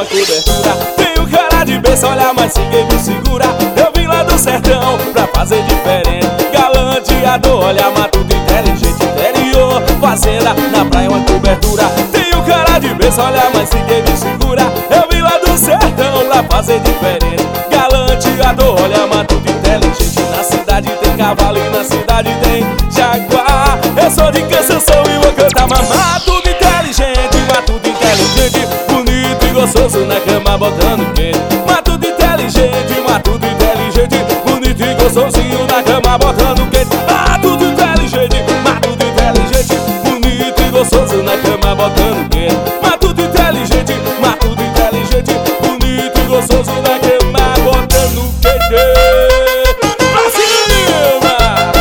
cobertura. Tenho cara de besta, olha, mas ninguém me segura. Eu vim lá do sertão pra fazer diferente. Galanteador, olha, matuto inteligente. Interior, fazenda, na praia uma cobertura. Tenho cara de besta, olha, mas ninguém me segura. Eu vim lá do sertão pra fazer diferente. Galanteador, olha, matuto inteligente. Na cidade tem cavalo e na cidade tem jaguar. Eu sou de Cansanção e vou cantar matuto inteligente. Matuto inteligente, bonito e gostoso na cama botando quente. Matuto inteligente, matuto inteligente, bonito e gostosinho na cama botando quente. Matuto inteligente, bonito e gostoso na cama botando quente. Matuto inteligente, bonito e gostoso na cama botando quente. Pra cima!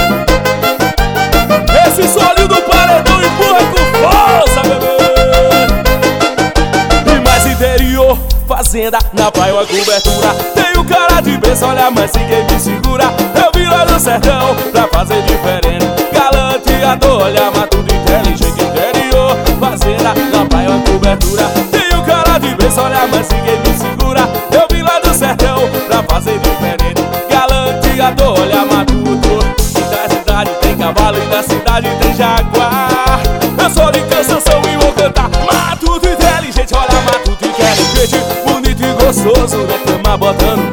Esse solinho do paredão empurra com força, bebê. E mais interior, fazenda, na praia uma cobertura. Tenho cara de besta, olha, mas ninguém me segura. Eu vim lá do sertão pra fazer diferente. Galanteador, olha, matuto inteligente. Interior, fazenda, na praia uma cobertura. Tenho cara de besta, olha, mas ninguém me segura. Eu vim lá do sertão pra fazer diferente. Galanteador, olha, matuto. E da cidade tem cavalo e da cidade tem jaguar. Eu sou de Cansanção e vou cantar matuto inteligente. Olha, matuto inteligente, bonito e gostoso na cama botando